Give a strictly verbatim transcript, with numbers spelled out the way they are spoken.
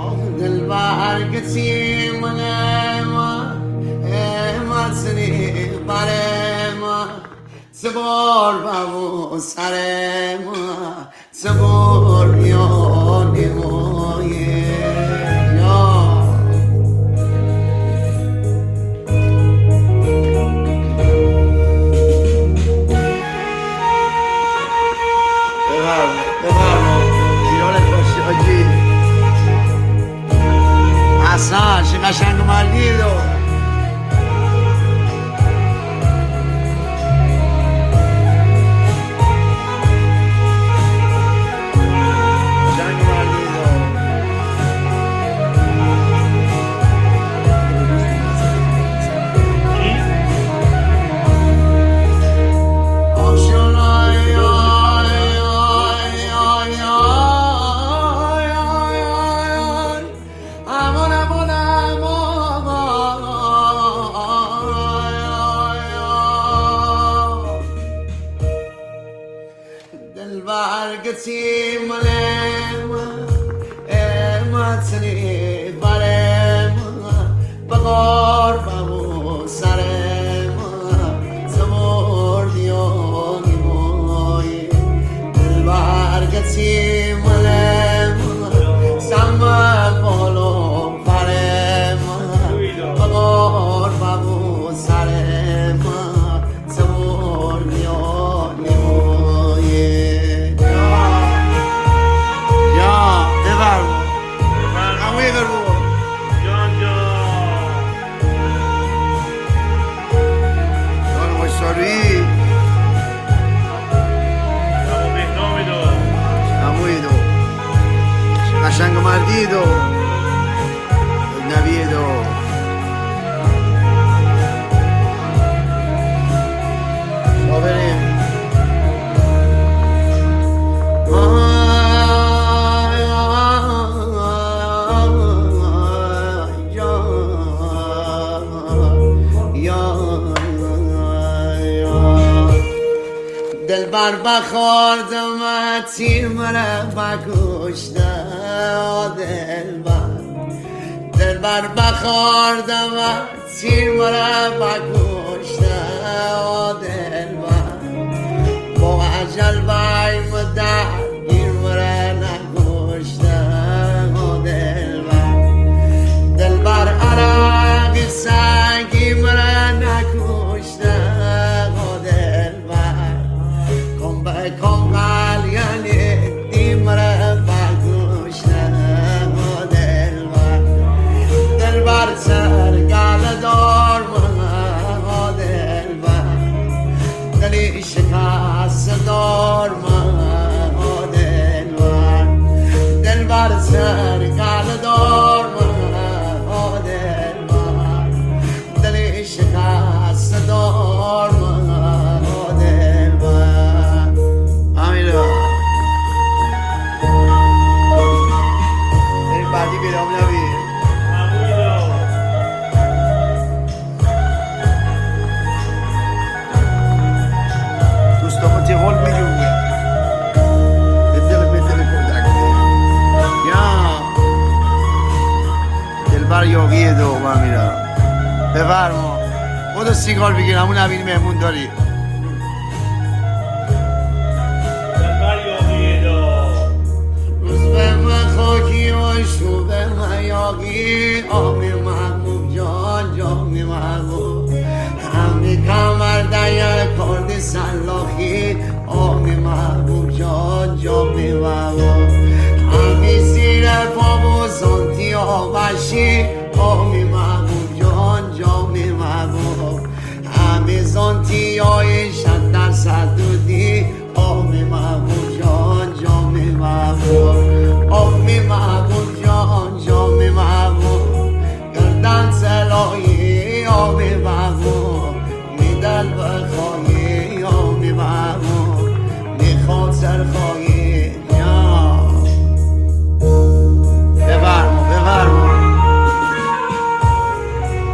دلبر کسی منه ما ما سنی باره ما سبار بابو سر ما سبار یانی مایه اصلا چه قشنگ مردی دو قشنگ مردی دو آشنای آی آی آی آی آی امان امان دلبر کسی منه ما سنی باره ما بگار بابو سر ما زمور دیانی مایی دلبر کسی منه سمت بالو پره ما بگار بابو سر ما زمور دیانی مایی قشنگ مردی دو نبی دو بریم دلبر بخوردم تیر مرا بکشته دلبر دلبر بخوردم تیر مرا بکشته دلبر با اجل بای مدر گیر مرا نکشته دلبر دلبر عرق سنگی مرا نکشته دلبر کن به کن قلیانی دی مرا بکشته دلبر دلبر سرگل دار مرا دلبر دلی شکست دار مرا دلبر دلبر سرگل دار مرا دلبر دلی شکست دار مرا دلبر آمیلا این بعدی بیرام نبی دوستامو تیغول میجون دل بدل کردک یا دلبر یاقیه دو آمیلا بفرما خود سیگار بگیر همون نبینی مهمون داری شوبه میاگی آمی محبوب جان جامی محبوب همی کمر دیر کردی سلاخی آمی محبوب جان جامی محبوب همی زیر پامو زنتی آبشی آمی محبوب جان جامی محبوب همی زنتی های شد در صدودی